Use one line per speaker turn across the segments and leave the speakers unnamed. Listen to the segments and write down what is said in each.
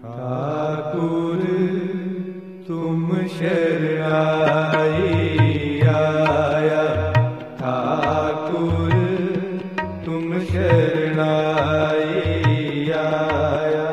ठाकुर तुम शरणाई आया, ठाकुर तुम शरणाई आया।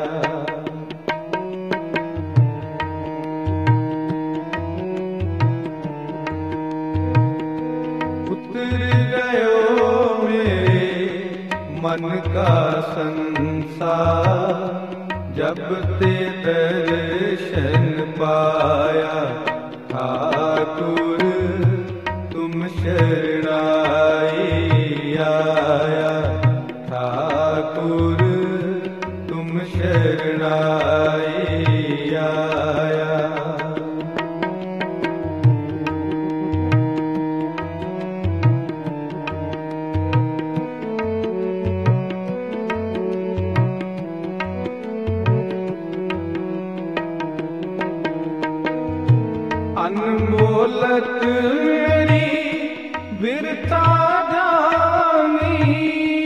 उतर गयो मेरे मन का संसार, जब ते दर्शन पाया, ठाकुर तुम शरणाई आया, ठाकुर तुम शरणाई आया। अनमोलत मेरी बिरता जानी,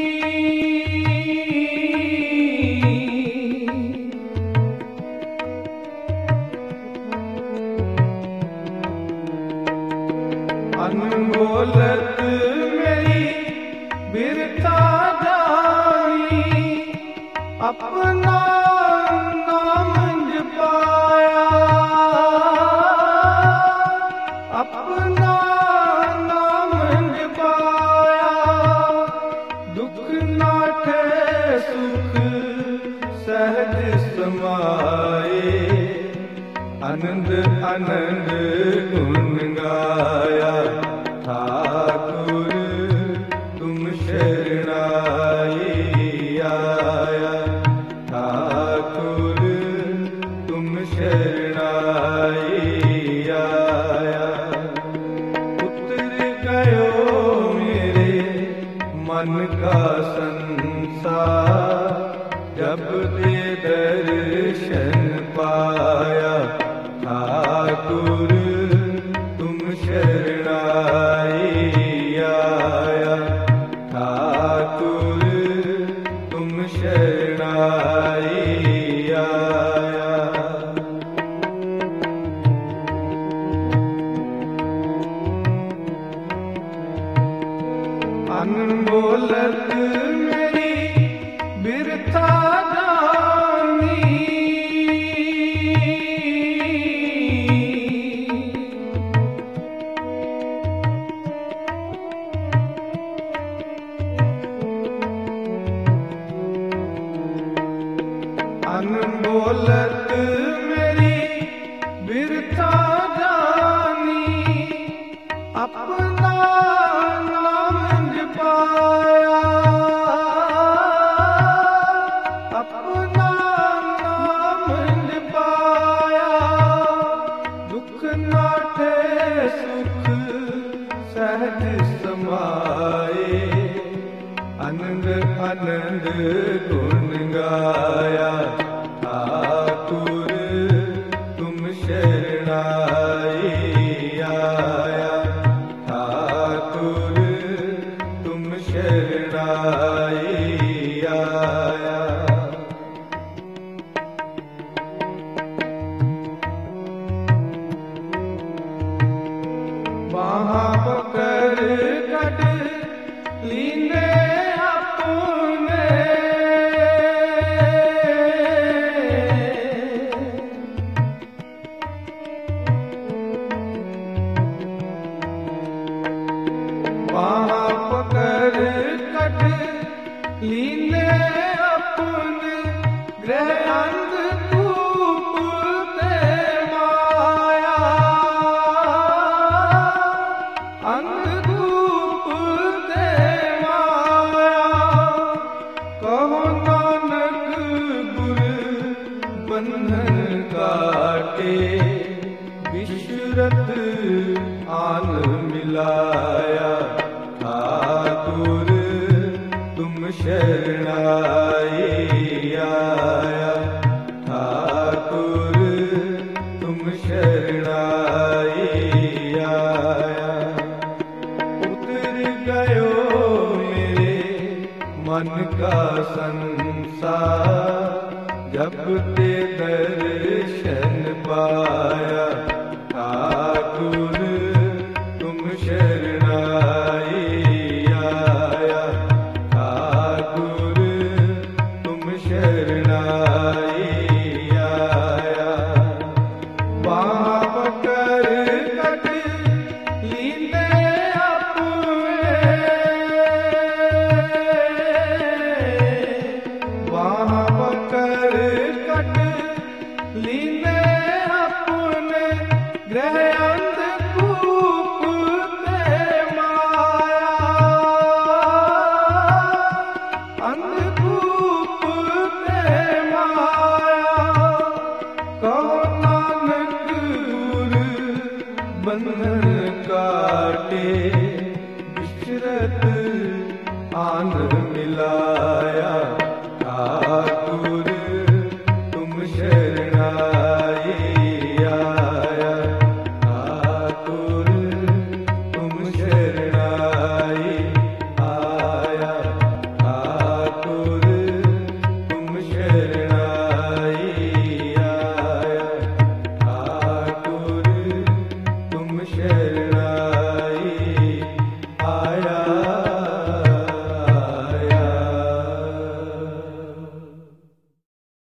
अनमोलत मेरी बिरता जानी, अपना नाम जपाया, अपना नाम जपाया। दुख नाठे सुख सहज समाए, आनंद आनंद गुण गाया, ठाकुर तुम शरणाई आया, ठाकुर तुम शरणाई आया। उतर गयो मेरे मन का संसार, जब ते दर्शन पाया, ठाकुर तुम शरणाई आया, ठाकुर तुम शरणाई आया। अनमोलत मेरी बिरता जानी, अनमोलत मेरी बिरता जानी, अपना नाम जपाया, अपना नाम जपाया। दुख नाठे सुख सहज समाए, आनंद आनंद गुण गाया, ठाकुर तुम शरणाई आया, ठाकुर तुम शरणाई आया। बाहाँ पकड़ कट लीने अपने, बाहाँ पकड़ कट लीने अपने, ग्रह अंग धूप ते माया, अंग धूप ते माया। कहो नानक गुर बंधन काटे, विश्रत आन मिलाया, ठाकुर तुम शरणाई आया, ठाकुर तुम शरणाई आया। उतर गयो मेरे मन का संसार, ਜਪ ਤੇ ਦਰਸ਼ਨ ਪਾਇਆ।